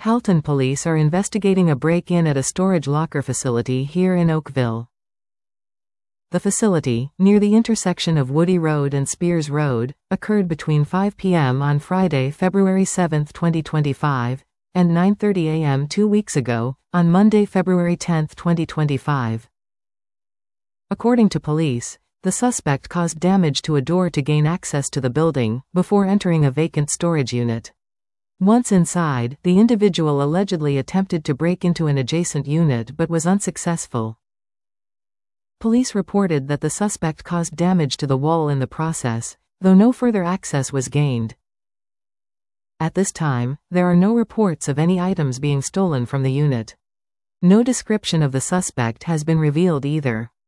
Halton police are investigating a break-in at a storage locker facility here in Oakville. The facility, near the intersection of Woody Road and Spears Road, occurred between 5 p.m. on Friday, February 7, 2025, and 9:30 a.m. 2 weeks ago, on Monday, February 10, 2025. According to police, the suspect caused damage to a door to gain access to the building, before entering a vacant storage unit. Once inside, the individual allegedly attempted to break into an adjacent unit but was unsuccessful. Police reported that the suspect caused damage to the wall in the process, though no further access was gained. At this time, there are no reports of any items being stolen from the unit. No description of the suspect has been revealed either.